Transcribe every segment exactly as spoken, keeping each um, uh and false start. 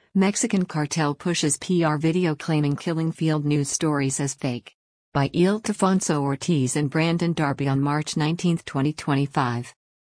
Mexican cartel pushes P R video claiming Killing Field news stories as fake. By Ildefonso Ortiz and Brandon Darby on March nineteenth, twenty twenty-five.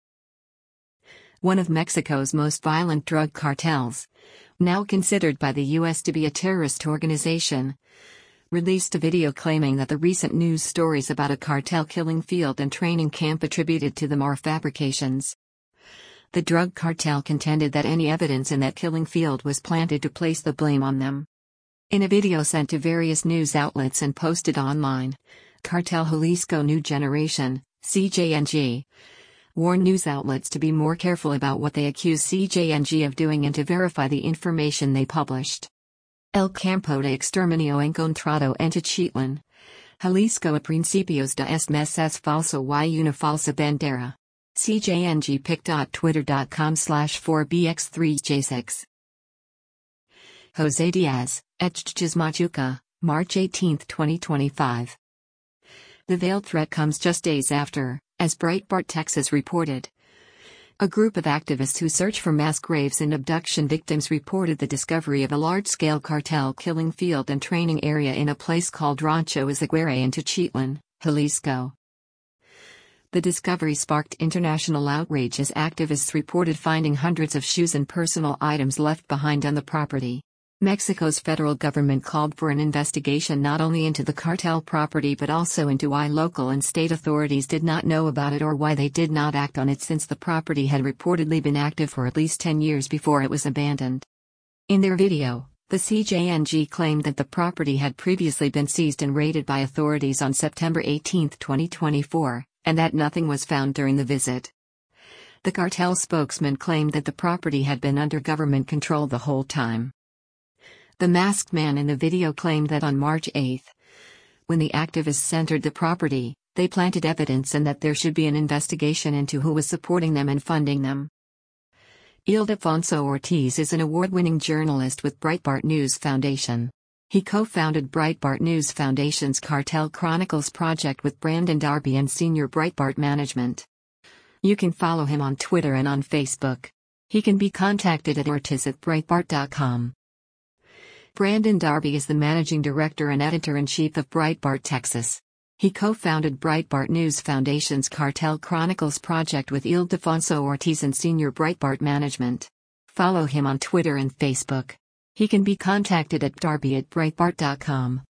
One of Mexico's most violent drug cartels, now considered by the U S to be a terrorist organization, released a video claiming that the recent news stories about a cartel killing field and training camp attributed to them are fabrications. The drug cartel contended that any evidence in that killing field was planted to place the blame on them. In a video sent to various news outlets and posted online, Cartel Jalisco New Generation, C J N G, warned news outlets to be more careful about what they accuse C J N G of doing and to verify the information they published. El campo de exterminio encontrado en Teciutlán, Jalisco a principios de este mes es falso y una falsa bandera. C J N G pic dot twitter dot com slash four B X three J six. Jose Diaz, Echchizmachuca, March eighteenth, twenty twenty-five. The veiled threat comes just days after, as Breitbart Texas reported, a group of activists who search for mass graves and abduction victims reported the discovery of a large-scale cartel killing field and training area in a place called Rancho Izaguirre in Teciutlán, Jalisco. The discovery sparked international outrage as activists reported finding hundreds of shoes and personal items left behind on the property. Mexico's federal government called for an investigation not only into the cartel property but also into why local and state authorities did not know about it or why they did not act on it since the property had reportedly been active for at least ten years before it was abandoned. In their video, the C J N G claimed that the property had previously been seized and raided by authorities on September eighteenth, twenty twenty-four, and that nothing was found during the visit. The cartel spokesman claimed that the property had been under government control the whole time. The masked man in the video claimed that on March eighth, when the activists entered the property, they planted evidence and that there should be an investigation into who was supporting them and funding them. Ildefonso Ortiz is an award-winning journalist with Breitbart News Foundation. He co-founded Breitbart News Foundation's Cartel Chronicles project with Brandon Darby and senior Breitbart management. You can follow him on Twitter and on Facebook. He can be contacted at ortiz at breitbart dot com. Brandon Darby is the managing director and editor-in-chief of Breitbart Texas. He co-founded Breitbart News Foundation's Cartel Chronicles project with Ildefonso Ortiz and senior Breitbart management. Follow him on Twitter and Facebook. He can be contacted at darby at breitbart dot com.